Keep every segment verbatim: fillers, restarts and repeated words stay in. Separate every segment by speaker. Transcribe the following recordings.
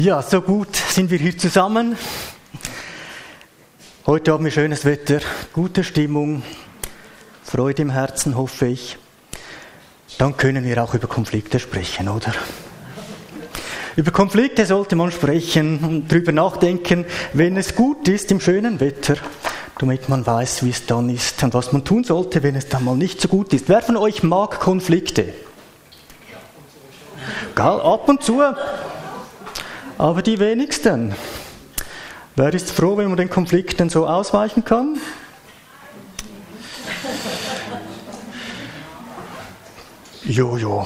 Speaker 1: Ja, so gut sind wir hier zusammen. Heute haben wir schönes Wetter, gute Stimmung, Freude im Herzen, hoffe ich. Dann können wir auch über Konflikte sprechen, oder? Über Konflikte sollte man sprechen und darüber nachdenken, wenn es gut ist im schönen Wetter, damit man weiß, wie es dann ist und was man tun sollte, wenn es dann mal nicht so gut ist. Wer von euch mag Konflikte? Gell, ab und zu. Aber die wenigsten. Wer ist froh, wenn man den Konflikten so ausweichen kann? Jojo.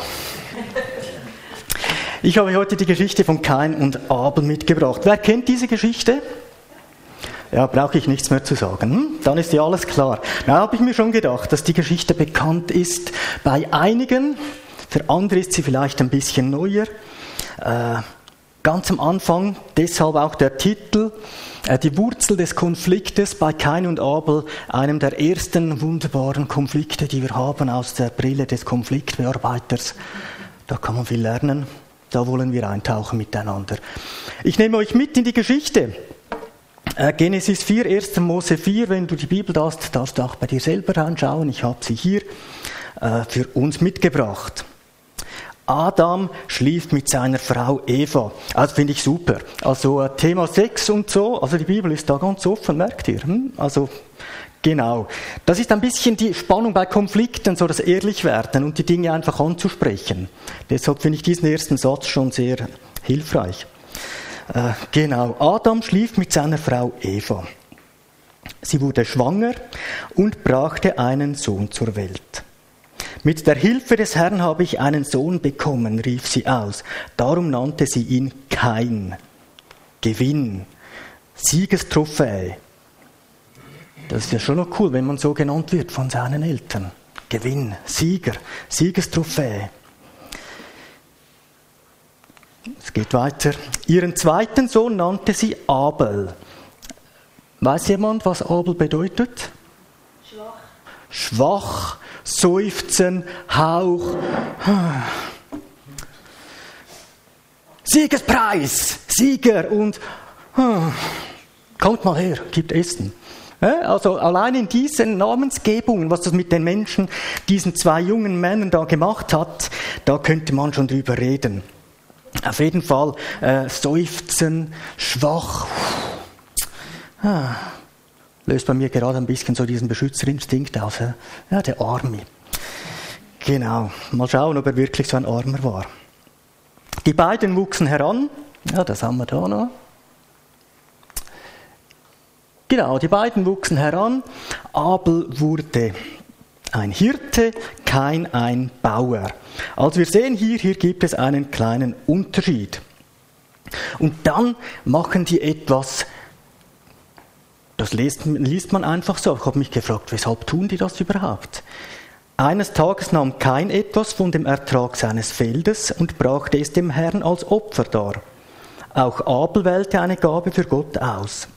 Speaker 1: Ich habe heute die Geschichte von Kain und Abel mitgebracht. Wer kennt diese Geschichte? Ja, brauche ich nichts mehr zu sagen. Hm? Dann ist ja alles klar. Da habe ich mir schon gedacht, dass die Geschichte bekannt ist bei einigen. Für andere ist sie vielleicht ein bisschen neuer. Äh, Ganz am Anfang, deshalb auch der Titel, äh, die Wurzel des Konfliktes bei Kain und Abel, einem der ersten wunderbaren Konflikte, die wir haben aus der Brille des Konfliktbearbeiters. Da kann man viel lernen, da wollen wir eintauchen miteinander. Ich nehme euch mit in die Geschichte. Äh, Genesis vier, erster Mose vier, wenn du die Bibel hast, darfst du auch bei dir selber reinschauen. Ich habe sie hier äh, für uns mitgebracht. Adam schlief mit seiner Frau Eva. Also finde ich super. Also äh, Thema Sex und so, also die Bibel ist da ganz offen, merkt ihr? Hm? Also genau. Das ist ein bisschen die Spannung bei Konflikten, so das Ehrlichwerden und die Dinge einfach anzusprechen. Deshalb finde ich diesen ersten Satz schon sehr hilfreich. Äh, genau. Adam schlief mit seiner Frau Eva. Sie wurde schwanger und brachte einen Sohn zur Welt. Mit der Hilfe des Herrn habe ich einen Sohn bekommen, rief sie aus. Darum nannte sie ihn Kain. Gewinn, Siegestrophäe. Das ist ja schon noch cool, wenn man so genannt wird von seinen Eltern. Gewinn, Sieger, Siegestrophäe. Es geht weiter. Ihren zweiten Sohn nannte sie Abel. Weiß jemand, was Abel bedeutet? Schwach. Schwach. Seufzen, Hauch. Siegespreis, Sieger und kommt mal her, gibt Essen. Also allein in diesen Namensgebungen, was das mit den Menschen, diesen zwei jungen Männern da gemacht hat, da könnte man schon drüber reden. Auf jeden Fall äh, Seufzen, schwach. Ah. Löst bei mir gerade ein bisschen so diesen Beschützerinstinkt aus. Ja, der Arme. Genau. Mal schauen, ob er wirklich so ein Armer war. Die beiden wuchsen heran. Ja, das haben wir da noch. Genau, die beiden wuchsen heran. Abel wurde ein Hirte, Kain ein Bauer. Also wir sehen hier, hier gibt es einen kleinen Unterschied. Und dann machen die etwas. Das liest, liest man einfach so. Ich habe mich gefragt, weshalb tun die das überhaupt? Eines Tages nahm Kain etwas von dem Ertrag seines Feldes und brachte es dem Herrn als Opfer dar. Auch Abel wählte eine Gabe für Gott aus.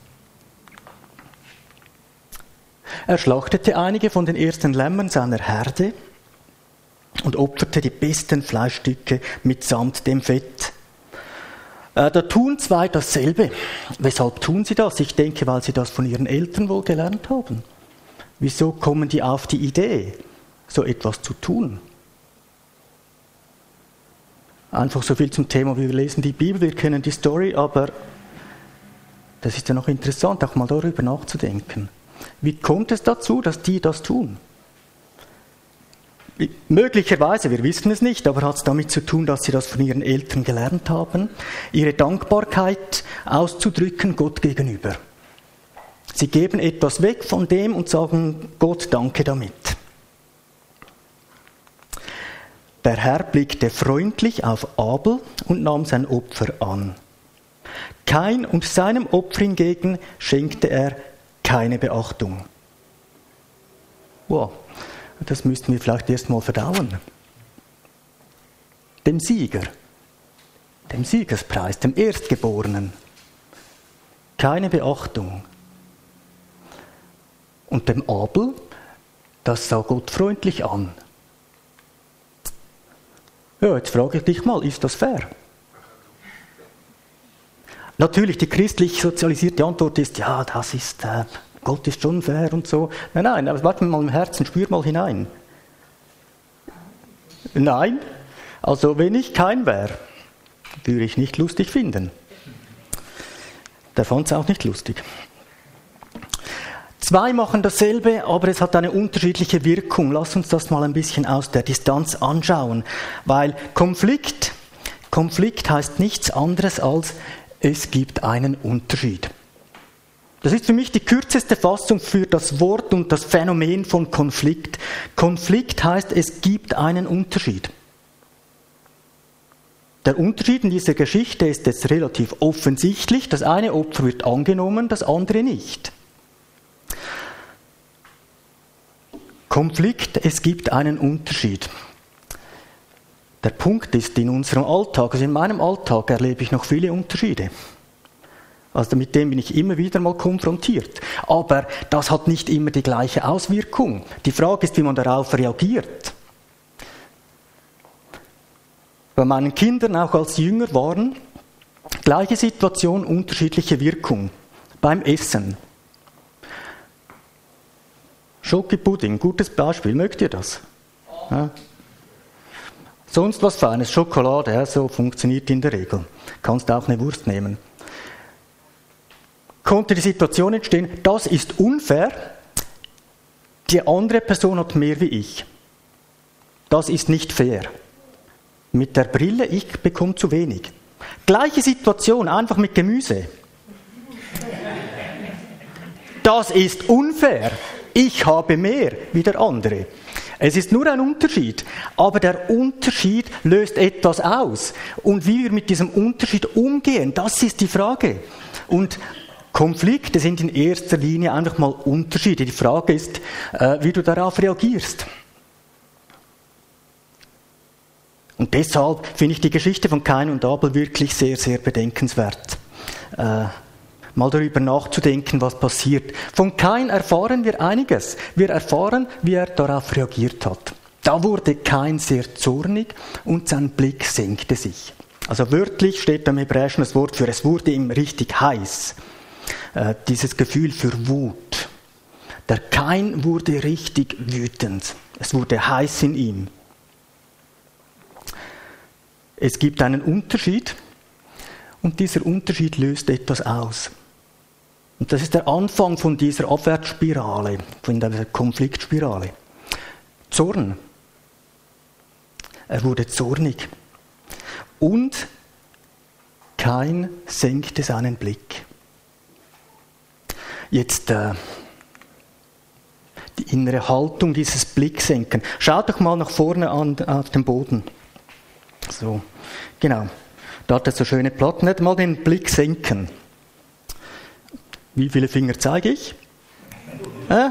Speaker 1: Er schlachtete einige von den ersten Lämmern seiner Herde und opferte die besten Fleischstücke mitsamt dem Fett. Da tun zwei dasselbe. Weshalb tun sie das? Ich denke, weil sie das von ihren Eltern wohl gelernt haben. Wieso kommen die auf die Idee, so etwas zu tun? Einfach so viel zum Thema, wir lesen die Bibel, wir kennen die Story, aber das ist ja noch interessant, auch mal darüber nachzudenken. Wie kommt es dazu, dass die das tun? Möglicherweise, wir wissen es nicht, aber hat es damit zu tun, dass sie das von ihren Eltern gelernt haben, ihre Dankbarkeit auszudrücken Gott gegenüber. Sie geben etwas weg von dem und sagen Gott danke damit. Der Herr blickte freundlich auf Abel und nahm sein Opfer an. Kain und seinem Opfer hingegen schenkte er keine Beachtung. Wow. Das müssten wir vielleicht erst mal verdauen. Dem Sieger, dem Siegespreis, dem Erstgeborenen. Keine Beachtung. Und dem Abel, das sah Gott freundlich an. Ja, jetzt frage ich dich mal, ist das fair? Natürlich, die christlich sozialisierte Antwort ist, ja, das ist, äh, Gott ist schon fair und so. Nein, nein, aber warte mal im Herzen, spür mal hinein. Nein, also wenn ich kein wäre, würde ich nicht lustig finden. Der fand es auch nicht lustig. Zwei machen dasselbe, aber es hat eine unterschiedliche Wirkung. Lass uns das mal ein bisschen aus der Distanz anschauen. Weil Konflikt, Konflikt heißt nichts anderes als, es gibt einen Unterschied. Das ist für mich die kürzeste Fassung für das Wort und das Phänomen von Konflikt. Konflikt heißt, es gibt einen Unterschied. Der Unterschied in dieser Geschichte ist jetzt relativ offensichtlich. Das eine Opfer wird angenommen, das andere nicht. Konflikt, es gibt einen Unterschied. Der Punkt ist, in unserem Alltag, also in meinem Alltag erlebe ich noch viele Unterschiede. Also mit dem bin ich immer wieder mal konfrontiert. Aber das hat nicht immer die gleiche Auswirkung. Die Frage ist, wie man darauf reagiert. Bei meinen Kindern, auch als sie jünger waren, gleiche Situation, unterschiedliche Wirkung. Beim Essen. Schokipudding, gutes Beispiel. Mögt ihr das? Ja. Sonst was Feines, Schokolade, ja, so funktioniert in der Regel. Kannst auch eine Wurst nehmen. Konnte die Situation entstehen, das ist unfair, die andere Person hat mehr wie ich. Das ist nicht fair. Mit der Brille, ich bekomme zu wenig. Gleiche Situation, einfach mit Gemüse. Das ist unfair. Ich habe mehr wie der andere. Es ist nur ein Unterschied, aber der Unterschied löst etwas aus. Und wie wir mit diesem Unterschied umgehen, das ist die Frage. Und Konflikte sind in erster Linie einfach mal Unterschiede. Die Frage ist, äh, wie du darauf reagierst. Und deshalb finde ich die Geschichte von Kain und Abel wirklich sehr, sehr bedenkenswert. Äh, mal darüber nachzudenken, was passiert. Von Kain erfahren wir einiges. Wir erfahren, wie er darauf reagiert hat. Da wurde Kain sehr zornig und sein Blick senkte sich. Also wörtlich steht da im Hebräischen das Wort für, es wurde ihm richtig heiß. Äh, dieses Gefühl für Wut. Der Kain wurde richtig wütend. Es wurde heiß in ihm. Es gibt einen Unterschied und dieser Unterschied löst etwas aus. Und das ist der Anfang von dieser Abwärtsspirale, von der Konfliktspirale. Zorn. Er wurde zornig. Und Kain senkte seinen Blick. Jetzt äh, die innere Haltung, dieses Blicksenken. Schaut doch mal nach vorne an, auf den Boden. So, genau. Da hat er so schöne Platten. Nicht mal den Blick senken. Wie viele Finger zeige ich? Äh?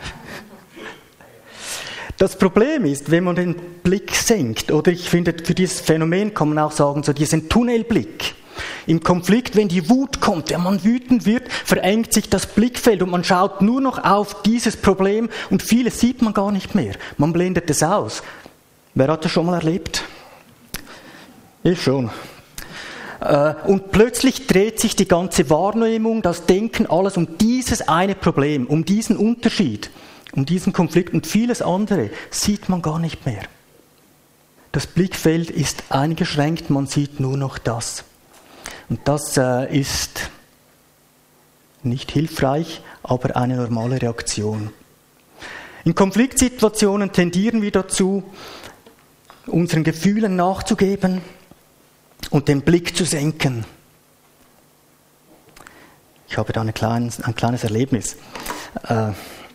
Speaker 1: Das Problem ist, wenn man den Blick senkt, oder ich finde, für dieses Phänomen kann man auch sagen, so diesen Tunnelblick. Im Konflikt, wenn die Wut kommt, wenn man wütend wird, verengt sich das Blickfeld und man schaut nur noch auf dieses Problem und vieles sieht man gar nicht mehr. Man blendet es aus. Wer hat das schon mal erlebt? Ich schon. Und plötzlich dreht sich die ganze Wahrnehmung, das Denken, alles um dieses eine Problem, um diesen Unterschied, um diesen Konflikt und vieles andere sieht man gar nicht mehr. Das Blickfeld ist eingeschränkt, man sieht nur noch das. Und das äh, ist nicht hilfreich, aber eine normale Reaktion. In Konfliktsituationen tendieren wir dazu, unseren Gefühlen nachzugeben und den Blick zu senken. Ich habe da ein kleines, ein kleines Erlebnis. Äh,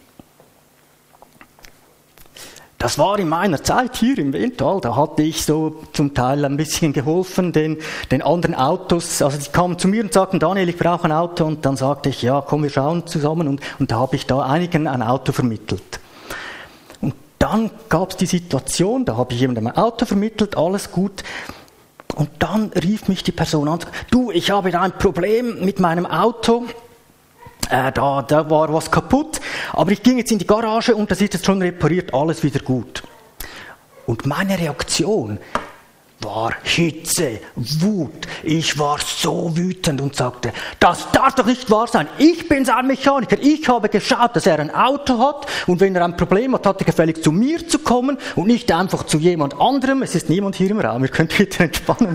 Speaker 1: Das war in meiner Zeit hier im Wental, da hatte ich so zum Teil ein bisschen geholfen den, den anderen Autos. Also die kamen zu mir und sagten, Daniel, ich brauche ein Auto. Und dann sagte ich, ja, komm, wir schauen zusammen. Und, und da habe ich da einigen ein Auto vermittelt. Und dann gab es die Situation, da habe ich jemandem ein Auto vermittelt, alles gut. Und dann rief mich die Person an, du, ich habe da ein Problem mit meinem Auto. Äh, da, da war was kaputt, aber ich ging jetzt in die Garage und das ist jetzt schon repariert, alles wieder gut. Und meine Reaktion, war Hitze, Wut. Ich war so wütend und sagte, das darf doch nicht wahr sein. Ich bin sein Mechaniker. Ich habe geschaut, dass er ein Auto hat. Und wenn er ein Problem hat, hat er gefällig zu mir zu kommen und nicht einfach zu jemand anderem. Es ist niemand hier im Raum. Ihr könnt bitte entspannen.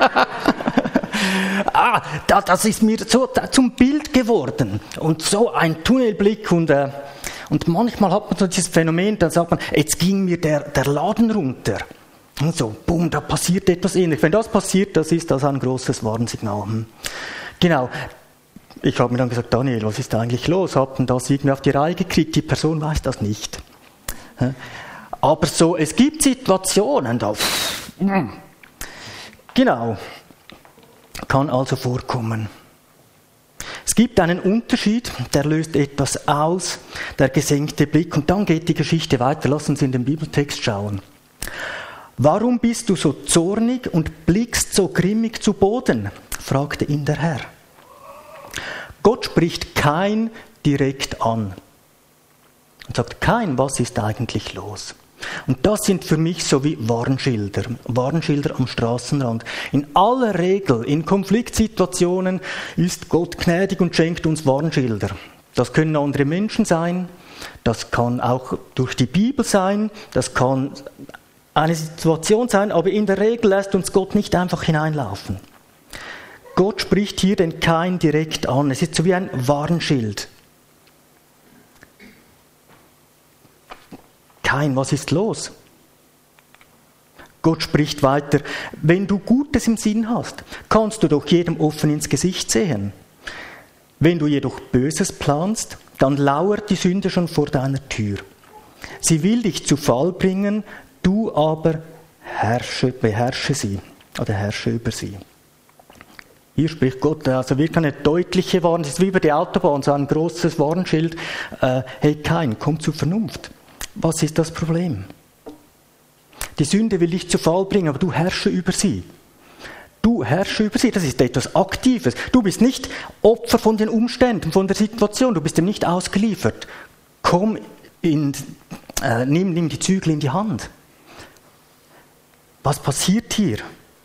Speaker 1: ah, das ist mir so zum Bild geworden. Und so ein Tunnelblick. Und, äh, und manchmal hat man so dieses Phänomen, dann sagt man, jetzt ging mir der, der Laden runter. Und so, bumm, da passiert etwas Ähnliches. Wenn das passiert, das ist das ein großes Warnsignal. Hm. Genau. Ich habe mir dann gesagt, Daniel, was ist da eigentlich los? Habt ihr das irgendwie auf die Reihe gekriegt? Die Person weiß das nicht. Aber so, es gibt Situationen, da, hm. genau, kann also vorkommen. Es gibt einen Unterschied, der löst etwas aus, der gesenkte Blick. Und dann geht die Geschichte weiter. Lass uns in den Bibeltext schauen. Warum bist du so zornig und blickst so grimmig zu Boden? Fragte ihn der Herr. Gott spricht Kain direkt an und sagt, Kain, was ist eigentlich los? Und das sind für mich so wie Warnschilder, Warnschilder am Straßenrand. In aller Regel, in Konfliktsituationen ist Gott gnädig und schenkt uns Warnschilder. Das können andere Menschen sein, das kann auch durch die Bibel sein, das kann eine Situation sein, aber in der Regel lässt uns Gott nicht einfach hineinlaufen. Gott spricht hier den Kain direkt an. Es ist so wie ein Warnschild. Kain, was ist los? Gott spricht weiter, wenn du Gutes im Sinn hast, kannst du doch jedem offen ins Gesicht sehen. Wenn du jedoch Böses planst, dann lauert die Sünde schon vor deiner Tür. Sie will dich zu Fall bringen, du aber herrsche, beherrsche sie oder herrsche über sie. Hier spricht Gott, also wirklich eine deutliche Warnung, es ist wie über die Autobahn, so ein großes Warnschild. Äh, hey Kain, komm zur Vernunft. Was ist das Problem? Die Sünde will dich zu Fall bringen, aber du herrsche über sie. Du herrsche über sie, das ist etwas Aktives. Du bist nicht Opfer von den Umständen, von der Situation, du bist dem nicht ausgeliefert. Komm, in, äh, nimm, nimm die Zügel in die Hand. Was passiert hier?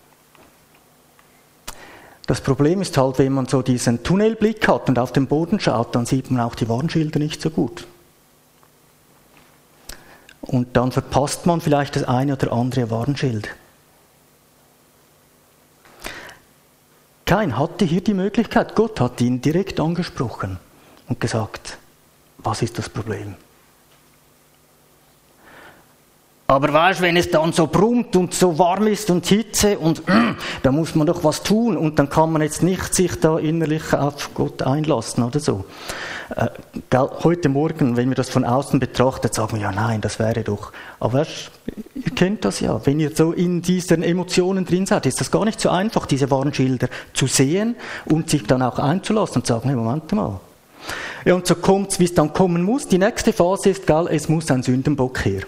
Speaker 1: Das Problem ist halt, wenn man so diesen Tunnelblick hat und auf den Boden schaut, dann sieht man auch die Warnschilder nicht so gut. Und dann verpasst man vielleicht das eine oder andere Warnschild. Kain hatte hier die Möglichkeit, Gott hat ihn direkt angesprochen und gesagt, was ist das Problem? Aber weißt du, wenn es dann so brummt und so warm ist und Hitze und mm, da muss man doch was tun und dann kann man jetzt nicht sich da innerlich auf Gott einlassen oder so. Äh, heute Morgen, wenn wir das von außen betrachtet, sagen wir, ja nein, das wäre doch, aber weißt, ihr kennt das ja, wenn ihr so in diesen Emotionen drin seid, ist das gar nicht so einfach, diese Warnschilder zu sehen und sich dann auch einzulassen und zu sagen, hey, Moment mal. Ja, und so kommt es, wie es dann kommen muss. Die nächste Phase ist, gell, es muss ein Sündenbock her.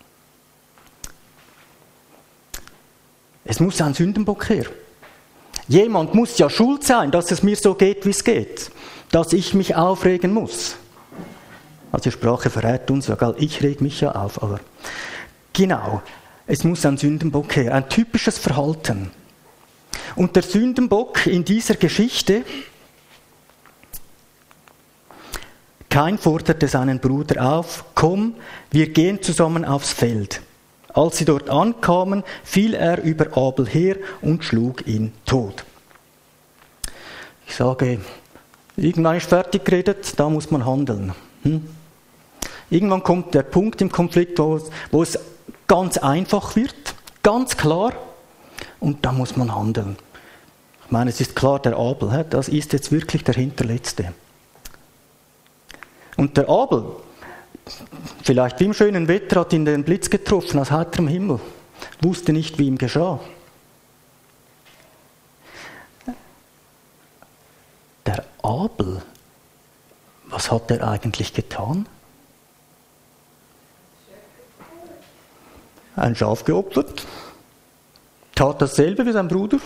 Speaker 1: Es muss ein Sündenbock her. Jemand muss ja schuld sein, dass es mir so geht, wie es geht. Dass ich mich aufregen muss. Also die Sprache verrät uns ja, gell? Ich reg mich ja auf. Aber genau, es muss ein Sündenbock her. Ein typisches Verhalten. Und der Sündenbock in dieser Geschichte, Kain forderte seinen Bruder auf, komm, wir gehen zusammen aufs Feld. Als sie dort ankamen, fiel er über Abel her und schlug ihn tot. Ich sage, irgendwann ist fertig geredet, da muss man handeln. Hm? Irgendwann kommt der Punkt im Konflikt, wo es, wo es ganz einfach wird, ganz klar, und da muss man handeln. Ich meine, es ist klar, der Abel, das ist jetzt wirklich der Hinterletzte. Und der Abel, vielleicht wie im schönen Wetter, hat ihn den Blitz getroffen aus heiterem Himmel, wusste nicht, wie ihm geschah. Der Abel, was hat er eigentlich getan? Ein Schaf geopfert, tat dasselbe wie sein Bruder.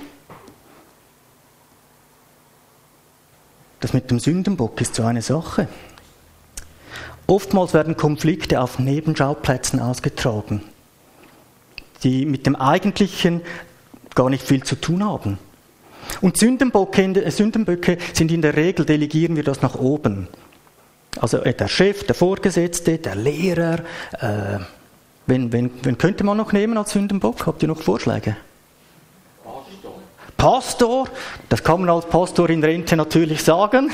Speaker 1: Das mit dem Sündenbock ist so eine Sache. Oftmals werden Konflikte auf Nebenschauplätzen ausgetragen, die mit dem eigentlichen gar nicht viel zu tun haben. Und Sündenböcke, Sündenböcke sind in der Regel, delegieren wir das nach oben. Also der Chef, der Vorgesetzte, der Lehrer. Äh, wen, wen, wen könnte man noch nehmen als Sündenbock? Habt ihr noch Vorschläge? Pastor. Pastor? Das kann man als Pastor in Rente natürlich sagen.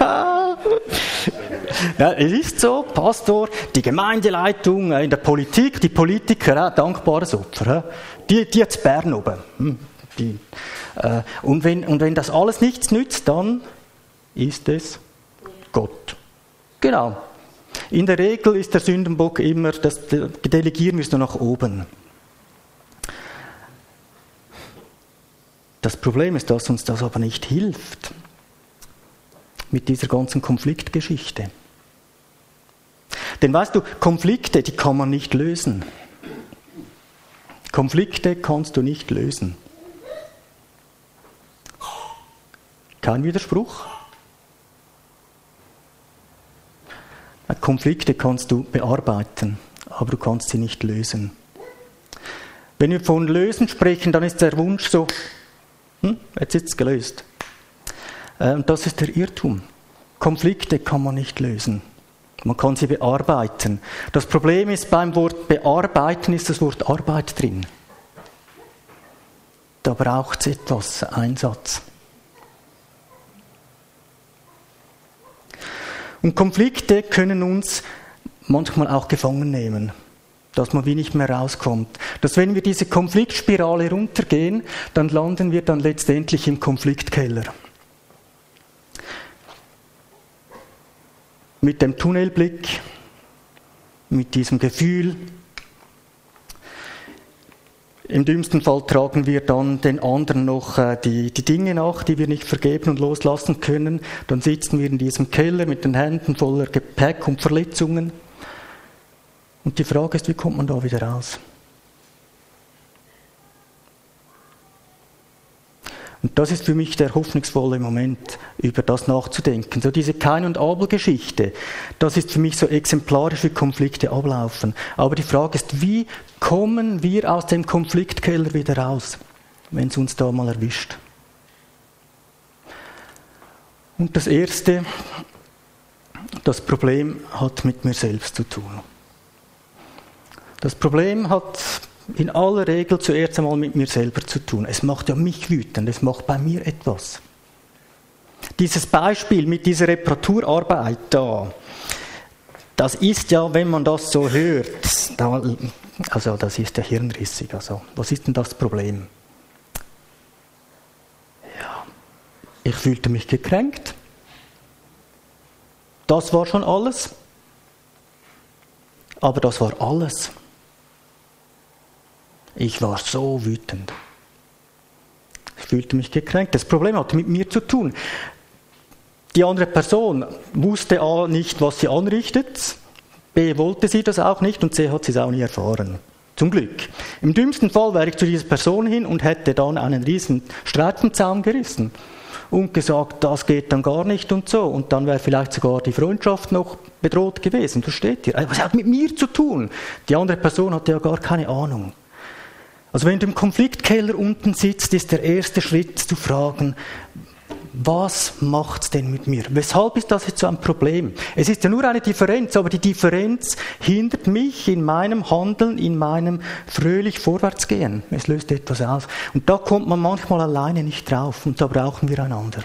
Speaker 1: Ja, es ist so, Pastor, die Gemeindeleitung, in der Politik, die Politiker, äh, dankbares Opfer. Äh, die, die jetzt Bern oben. Hm, die, äh, und, wenn, und wenn das alles nichts nützt, dann ist es Gott. Genau. In der Regel ist der Sündenbock immer, das delegieren wir es nur nach oben. Das Problem ist, dass uns das aber nicht hilft mit dieser ganzen Konfliktgeschichte. Denn weißt du, Konflikte, die kann man nicht lösen. Konflikte kannst du nicht lösen. Kein Widerspruch. Konflikte kannst du bearbeiten, aber du kannst sie nicht lösen. Wenn wir von lösen sprechen, dann ist der Wunsch so, hm, jetzt ist es gelöst. Und das ist der Irrtum. Konflikte kann man nicht lösen. Man kann sie bearbeiten. Das Problem ist, beim Wort bearbeiten ist das Wort Arbeit drin. Da braucht es etwas Einsatz. Und Konflikte können uns manchmal auch gefangen nehmen, dass man wie nicht mehr rauskommt. Dass wenn wir diese Konfliktspirale runtergehen, dann landen wir dann letztendlich im Konfliktkeller. Mit dem Tunnelblick, mit diesem Gefühl. Im dümmsten Fall tragen wir dann den anderen noch äh, die, die Dinge nach, die wir nicht vergeben und loslassen können. Dann sitzen wir in diesem Keller mit den Händen voller Gepäck und Verletzungen. Und die Frage ist, wie kommt man da wieder raus? Und das ist für mich der hoffnungsvolle Moment, über das nachzudenken. So diese Kain- und Abel-Geschichte, das ist für mich so exemplarisch, wie Konflikte ablaufen. Aber die Frage ist, wie kommen wir aus dem Konfliktkeller wieder raus, wenn es uns da mal erwischt? Und das Erste, das Problem hat mit mir selbst zu tun. Das Problem hat in aller Regel zuerst einmal mit mir selber zu tun. Es macht ja mich wütend, es macht bei mir etwas. Dieses Beispiel mit dieser Reparaturarbeit da, das ist ja, wenn man das so hört, da, also das ist ja hirnrissig. Also, was ist denn das Problem? Ja, ich fühlte mich gekränkt. Das war schon alles. Aber das war alles. Ich war so wütend. Ich fühlte mich gekränkt. Das Problem hatte mit mir zu tun. Die andere Person wusste A nicht, was sie anrichtet, B wollte sie das auch nicht und C hat sie es auch nie erfahren. Zum Glück. Im dümmsten Fall wäre ich zu dieser Person hin und hätte dann einen riesen Streit vom Zaun gerissen und gesagt, das geht dann gar nicht und so. Und dann wäre vielleicht sogar die Freundschaft noch bedroht gewesen. Das steht hier. Was hat mit mir zu tun? Die andere Person hatte ja gar keine Ahnung. Also wenn du im Konfliktkeller unten sitzt, ist der erste Schritt zu fragen, was macht's denn mit mir? Weshalb ist das jetzt so ein Problem? Es ist ja nur eine Differenz, aber die Differenz hindert mich in meinem Handeln, in meinem fröhlich Vorwärtsgehen. Es löst etwas aus. Und da kommt man manchmal alleine nicht drauf und da brauchen wir einander.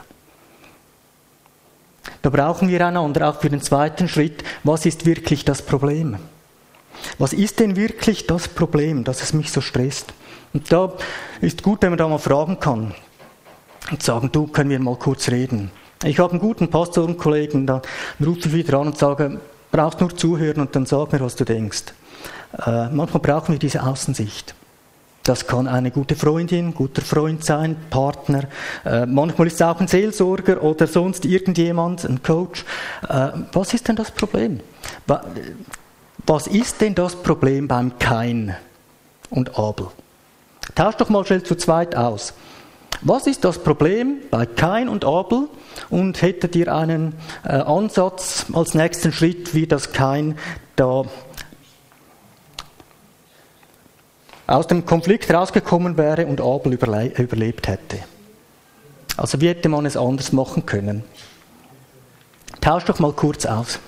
Speaker 1: Da brauchen wir einander auch für den zweiten Schritt. Was ist wirklich das Problem? Was ist denn wirklich das Problem, dass es mich so stresst? Und da ist gut, wenn man da mal fragen kann und sagen, du, können wir mal kurz reden. Ich habe einen guten Pastorenkollegen, dann rufe ich wieder an und sage, brauchst nur zuhören und dann sag mir, was du denkst. Äh, manchmal brauchen wir diese Außensicht. Das kann eine gute Freundin, guter Freund sein, Partner. Äh, manchmal ist es auch ein Seelsorger oder sonst irgendjemand, ein Coach. Äh, was ist denn das Problem? Was ist denn das Problem beim Kain und Abel? Tausch doch mal schnell zu zweit aus. Was ist das Problem bei Kain und Abel? Und hättet ihr einen äh, Ansatz als nächsten Schritt, wie das Kain da aus dem Konflikt rausgekommen wäre und Abel überle- überlebt hätte. Also wie hätte man es anders machen können? Tausch doch mal kurz aus.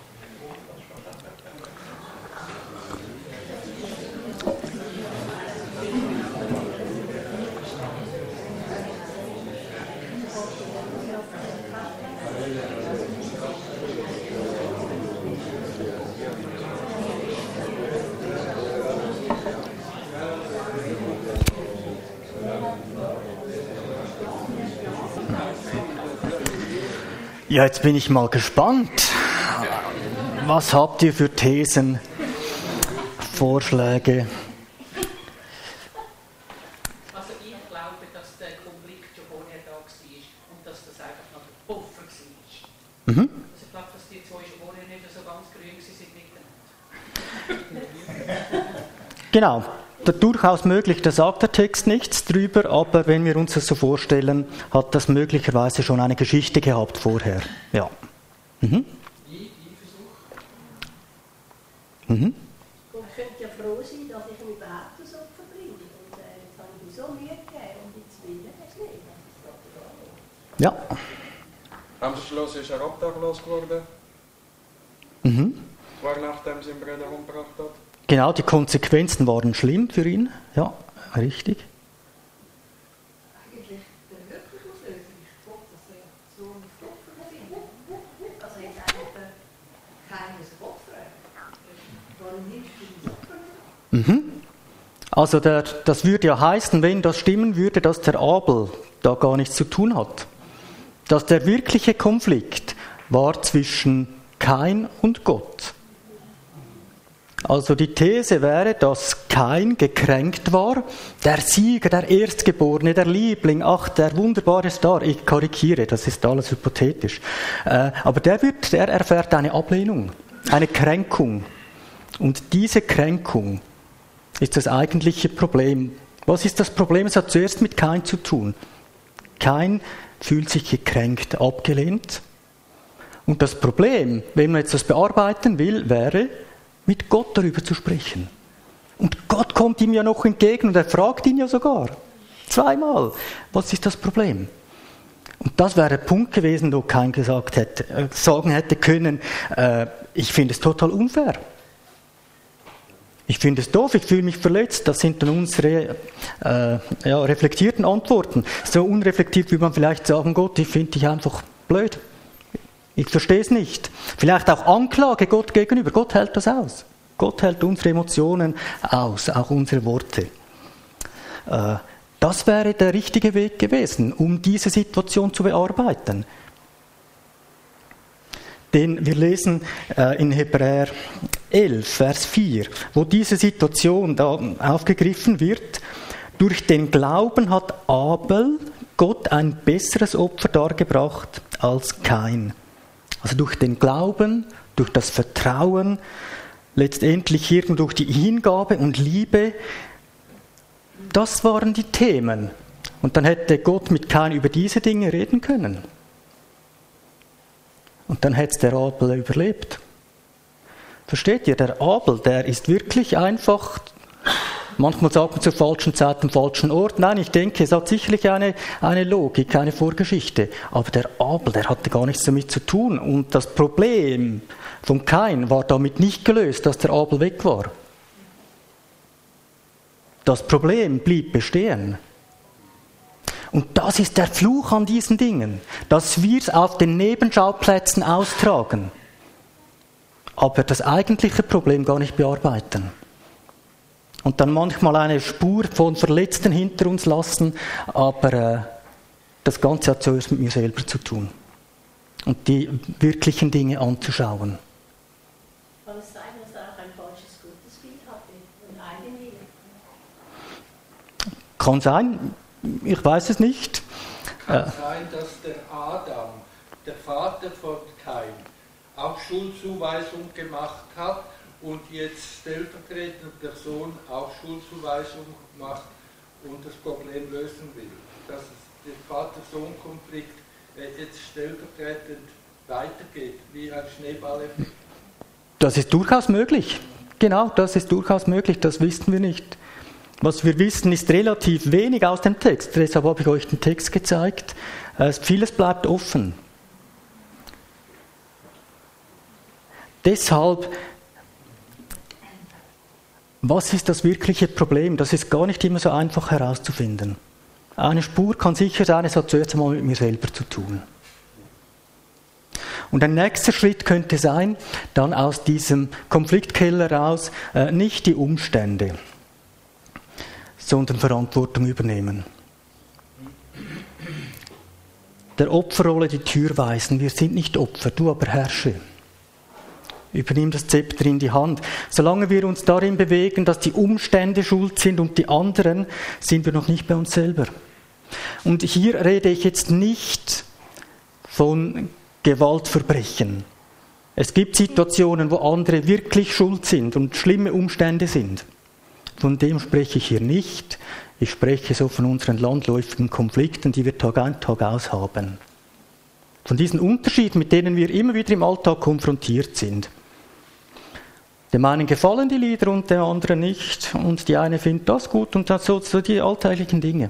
Speaker 1: Ja, jetzt bin ich mal gespannt. Was habt ihr für Thesen, Vorschläge?
Speaker 2: Also ich glaube, dass der Konflikt schon vorher da war und dass das einfach noch der Puffer war. Mhm. Also ich glaube, dass die zwei schon vorher nicht so ganz grün sind miteinander.
Speaker 1: Genau. Durchaus möglich, da sagt der Text nichts drüber, aber wenn wir uns das so vorstellen, hat das möglicherweise schon eine Geschichte gehabt vorher. Ja. Mhm. Mhm.
Speaker 3: Und ich könnte ja froh sein, dass ich überhaupt das Opfer bringe. Und äh, jetzt habe ich mir so Mühe gegeben und jetzt will ich es nicht.
Speaker 1: Ja.
Speaker 4: Am Schluss ist er obdachlos geworden.
Speaker 1: Mhm.
Speaker 4: War nachdem sie ihn Bruder umgebracht hat.
Speaker 1: Genau, die Konsequenzen waren schlimm für ihn. Ja, richtig.
Speaker 3: Eigentlich der wirklich Auslöser ist Gott, dass er so ein Opfer findet. Also jetzt einfach keines Opfer. Warum nimmst du das Opfer?
Speaker 1: Mhm. Also der, das würde ja heißen, wenn das stimmen würde, dass der Abel da gar nichts zu tun hat. Dass der wirkliche Konflikt war zwischen Kain und Gott. Also die These wäre, dass Kain gekränkt war, der Sieger, der Erstgeborene, der Liebling, ach, der wunderbare Star, ich karikiere, das ist alles hypothetisch. Äh, aber der, wird, der erfährt eine Ablehnung, eine Kränkung. Und diese Kränkung ist das eigentliche Problem. Was ist das Problem? Es hat zuerst mit Kain zu tun. Kain fühlt sich gekränkt, abgelehnt. Und das Problem, wenn man jetzt das bearbeiten will, wäre, mit Gott darüber zu sprechen. Und Gott kommt ihm ja noch entgegen und er fragt ihn ja sogar. Zweimal. Was ist das Problem? Und das wäre der Punkt gewesen, wo Kain gesagt hätte, äh, sagen hätte können, äh, ich finde es total unfair. Ich finde es doof, ich fühle mich verletzt. Das sind dann unsere äh, ja, reflektierten Antworten. So unreflektiert wie man vielleicht sagen, Gott, ich finde dich einfach blöd. Ich verstehe es nicht. Vielleicht auch Anklage Gott gegenüber. Gott hält das aus. Gott hält unsere Emotionen aus, auch unsere Worte. Äh, das wäre der richtige Weg gewesen, um diese Situation zu bearbeiten. Denn wir lesen äh, in Hebräer elf, Vers vier, wo diese Situation da aufgegriffen wird. Durch den Glauben hat Abel Gott ein besseres Opfer dargebracht als Kain. Also durch den Glauben, durch das Vertrauen, letztendlich irgend durch die Hingabe und Liebe, das waren die Themen. Und dann hätte Gott mit Kain über diese Dinge reden können. Und dann hätte der Abel überlebt. Versteht ihr, der Abel, der ist wirklich einfach, manchmal sagt man zur falschen Zeit am falschen Ort. Nein, ich denke, es hat sicherlich eine, eine Logik, eine Vorgeschichte. Aber der Abel, der hatte gar nichts damit zu tun. Und das Problem von Kain war damit nicht gelöst, dass der Abel weg war. Das Problem blieb bestehen. Und das ist der Fluch an diesen Dingen, dass wir es auf den Nebenschauplätzen austragen, aber das eigentliche Problem gar nicht bearbeiten. Und dann manchmal eine Spur von Verletzten hinter uns lassen, aber äh, das Ganze hat zuerst mit mir selber zu tun. Und die wirklichen Dinge anzuschauen.
Speaker 3: Kann es sein, dass er auch ein falsches Gottesbild hatte und Eigenliebe?
Speaker 1: Kann sein, ich weiß es nicht.
Speaker 5: Kann äh, sein, dass der Adam, der Vater von Kain, auch Schuldzuweisung gemacht hat und jetzt stellvertretende Person auch Schuldzuweisung macht und das Problem lösen will. Dass der Vater-Sohn-Konflikt jetzt stellvertretend weitergeht, wie ein Schneeballeffekt.
Speaker 1: Das ist durchaus möglich. Genau, das ist durchaus möglich, das wissen wir nicht. Was wir wissen, ist relativ wenig aus dem Text. Deshalb habe ich euch den Text gezeigt. Vieles bleibt offen. Deshalb, was ist das wirkliche Problem? Das ist gar nicht immer so einfach herauszufinden. Eine Spur kann sicher sein, es hat zuerst einmal mit mir selber zu tun. Und ein nächster Schritt könnte sein, dann aus diesem Konfliktkeller raus äh, nicht die Umstände, sondern Verantwortung übernehmen. Der Opferrolle die Tür weisen. Wir sind nicht Opfer, du aber herrsche. Übernimm das Zepter in die Hand. Solange wir uns darin bewegen, dass die Umstände schuld sind und die anderen, sind wir noch nicht bei uns selber. Und hier rede ich jetzt nicht von Gewaltverbrechen. Es gibt Situationen, wo andere wirklich schuld sind und schlimme Umstände sind. Von dem spreche ich hier nicht. Ich spreche so von unseren landläufigen Konflikten, die wir Tag ein, Tag aus haben. Von diesen Unterschieden, mit denen wir immer wieder im Alltag konfrontiert sind. Dem einen gefallen die Lieder und dem anderen nicht. Und die eine findet das gut und das so, so die alltäglichen Dinge.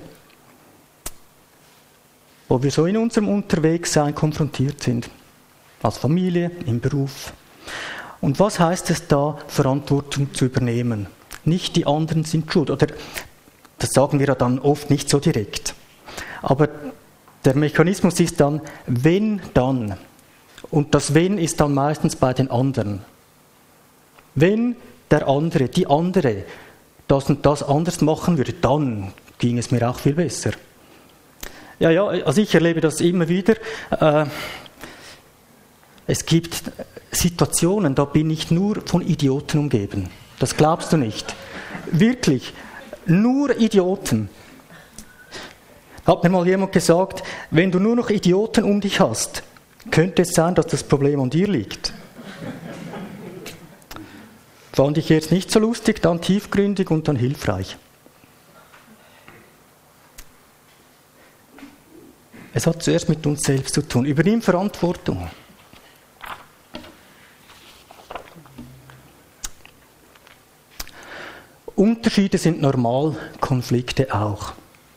Speaker 1: Wo wir so in unserem Unterwegssein konfrontiert sind. Als Familie, im Beruf. Und was heißt es da, Verantwortung zu übernehmen? Nicht die anderen sind schuld. Oder das sagen wir ja dann oft nicht so direkt. Aber der Mechanismus ist dann, wenn, dann. Und das Wenn ist dann meistens bei den anderen. Wenn der andere, die andere, das und das anders machen würde, dann ging es mir auch viel besser. Ja, ja, also ich erlebe das immer wieder. Äh, es gibt Situationen, da bin ich nur von Idioten umgeben. Das glaubst du nicht. Wirklich, nur Idioten. Hat mir mal jemand gesagt, wenn du nur noch Idioten um dich hast, könnte es sein, dass das Problem an dir liegt. Fand ich jetzt nicht so lustig, dann tiefgründig und dann hilfreich. Es hat zuerst mit uns selbst zu tun. Übernimm Verantwortung. Unterschiede sind normal, Konflikte auch.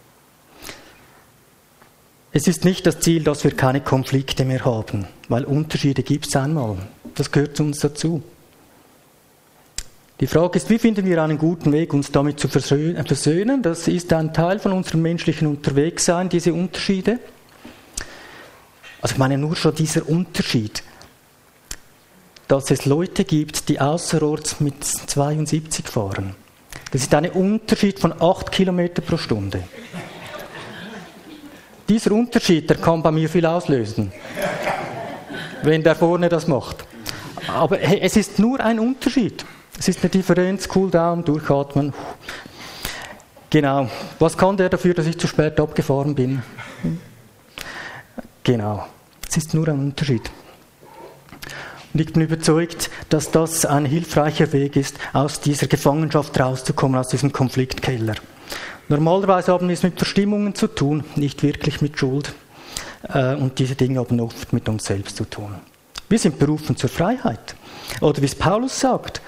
Speaker 1: Es ist nicht das Ziel, dass wir keine Konflikte mehr haben, weil Unterschiede gibt es einmal. Das gehört zu uns dazu. Die Frage ist, wie finden wir einen guten Weg, uns damit zu versöhnen? Das ist ein Teil von unserem menschlichen Unterwegssein, diese Unterschiede. Also ich meine nur schon dieser Unterschied, dass es Leute gibt, die außerorts mit zweiundsiebzig fahren. Das ist ein Unterschied von acht Kilometer pro Stunde. Dieser Unterschied, der kann bei mir viel auslösen, wenn der vorne das macht. Aber hey, es ist nur ein Unterschied. Es ist eine Differenz, Cool Down, durchatmen. Genau. Was kann der dafür, dass ich zu spät abgefahren bin? Genau. Es ist nur ein Unterschied. Und ich bin überzeugt, dass das ein hilfreicher Weg ist, aus dieser Gefangenschaft rauszukommen, aus diesem Konfliktkeller. Normalerweise haben wir es mit Verstimmungen zu tun, nicht wirklich mit Schuld. Und diese Dinge haben oft mit uns selbst zu tun. Wir sind berufen zur Freiheit. Oder wie es Paulus sagt,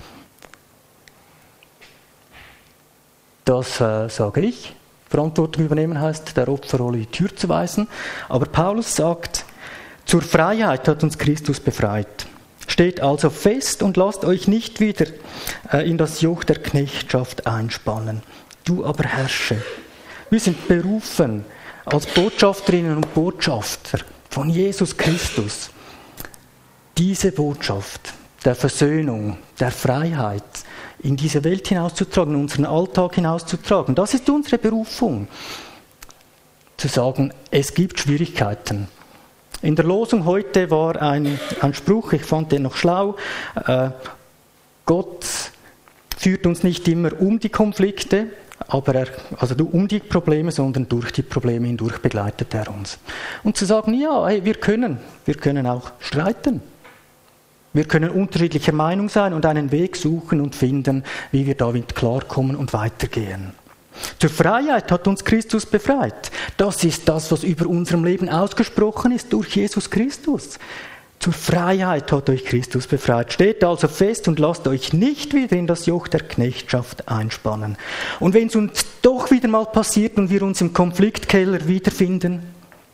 Speaker 1: das äh, sage ich, Verantwortung übernehmen heißt, der Opferrolle die Tür zu weisen. Aber Paulus sagt, zur Freiheit hat uns Christus befreit. Steht also fest und lasst euch nicht wieder äh, in das Joch der Knechtschaft einspannen. Du aber herrsche. Wir sind berufen als Botschafterinnen und Botschafter von Jesus Christus, diese Botschaft der Versöhnung, der Freiheit in diese Welt hinauszutragen, in unseren Alltag hinauszutragen. Das ist unsere Berufung. Zu sagen, es gibt Schwierigkeiten. In der Losung heute war ein, ein Spruch, ich fand den noch schlau, äh, Gott führt uns nicht immer um die Konflikte, aber er, also um die Probleme, sondern durch die Probleme hindurch begleitet er uns. Und zu sagen, ja, hey, wir können, wir können auch streiten. Wir können unterschiedlicher Meinung sein und einen Weg suchen und finden, wie wir damit klarkommen und weitergehen. Zur Freiheit hat uns Christus befreit. Das ist das, was über unserem Leben ausgesprochen ist durch Jesus Christus. Zur Freiheit hat euch Christus befreit. Steht also fest und lasst euch nicht wieder in das Joch der Knechtschaft einspannen. Und wenn es uns doch wieder mal passiert und wir uns im Konfliktkeller wiederfinden,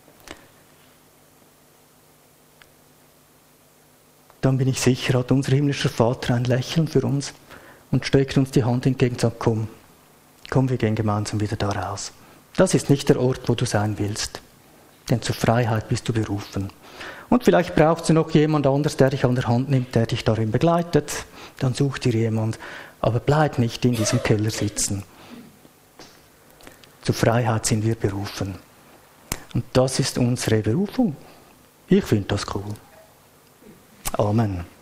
Speaker 1: dann bin ich sicher, hat unser himmlischer Vater ein Lächeln für uns und streckt uns die Hand entgegen und sagt, komm, komm, wir gehen gemeinsam wieder da raus. Das ist nicht der Ort, wo du sein willst, denn zur Freiheit bist du berufen. Und vielleicht brauchst du noch jemand anderes, der dich an der Hand nimmt, der dich darin begleitet. Dann such dir jemand, aber bleib nicht in diesem Keller sitzen. Zur Freiheit sind wir berufen. Und das ist unsere Berufung. Ich finde das cool. Amen.